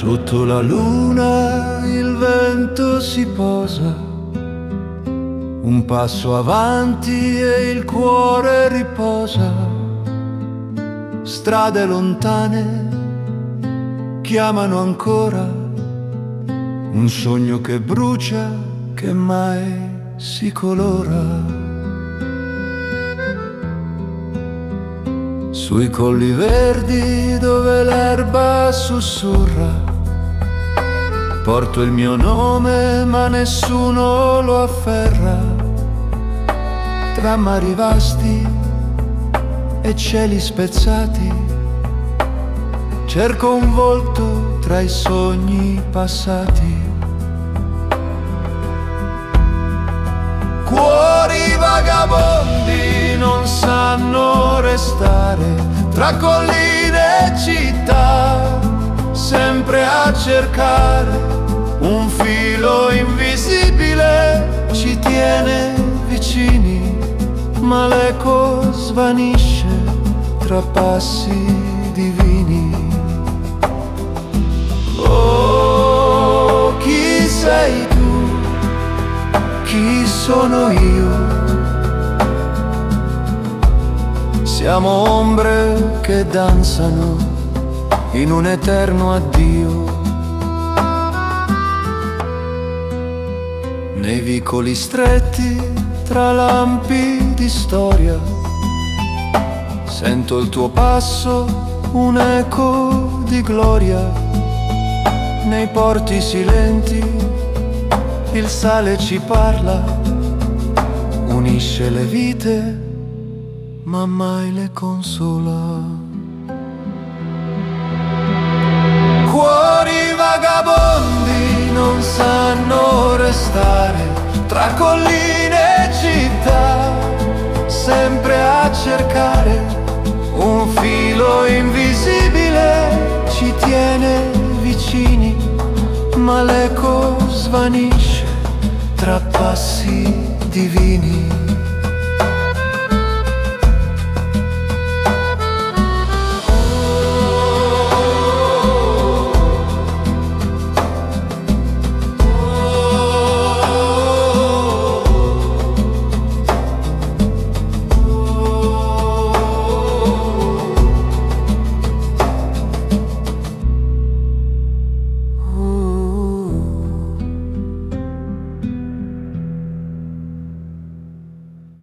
Sotto la luna il vento si posa, un passo avanti e il cuore riposa. Strade lontane chiamano ancora, un sogno che brucia, che mai si colora. Sui colli verdi dove l'erba sussurra, porto il mio nome ma nessuno lo afferra. Tra mari vasti e cieli spezzati, cerco un volto tra i sogni passati. Cuori vagabondi non sanno restare tra colline e città, sempre a cercare un filo invisibile ci tiene vicini, ma l'eco svanisce tra passi divini. Oh, chi sei tu? Chi sono io? Siamo ombre che danzano in un eterno addio. Nei vicoli stretti tra lampi di storia, sento il tuo passo, un eco di gloria. Nei porti silenti il sale ci parla, unisce le vite ma mai le consola. Cuori vagabondi non sanno restare tra colline e città, sempre a cercare un filo invisibile ci tiene vicini, ma l'eco svanisce tra passi divini.